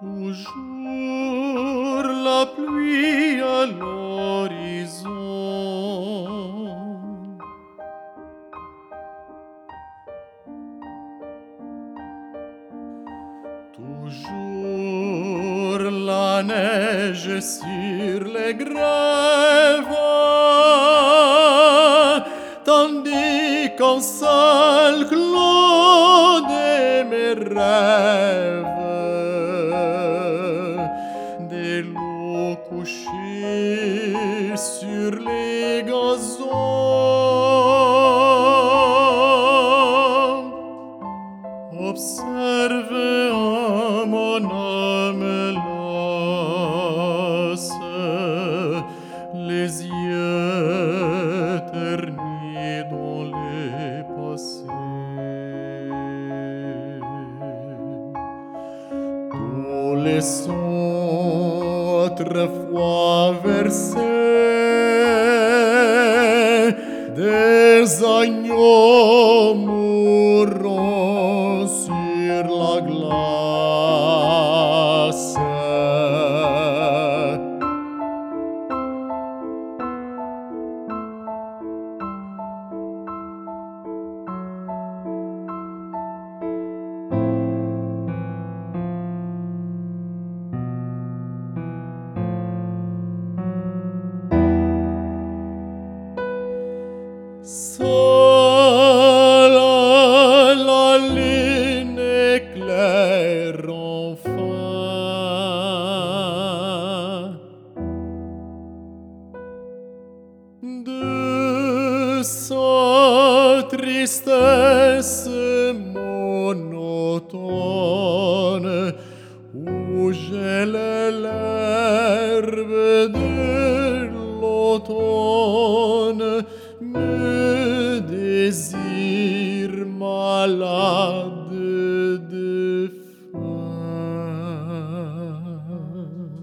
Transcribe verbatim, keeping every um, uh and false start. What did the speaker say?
Toujours la pluie à l'horizon. Toujours la neige sur les grèves, tandis qu'en seul clos de mes rêves, des lots couchés sur les gazons observent à mon âme lasse les yeux ternis dans les passés. Tous les sons autrefois versés des agneaux mourants sur la glace. Seule la lune éclaire enfin de sa tristesse monotone où gèle l'herbe de l'automne, me désire malade de faim.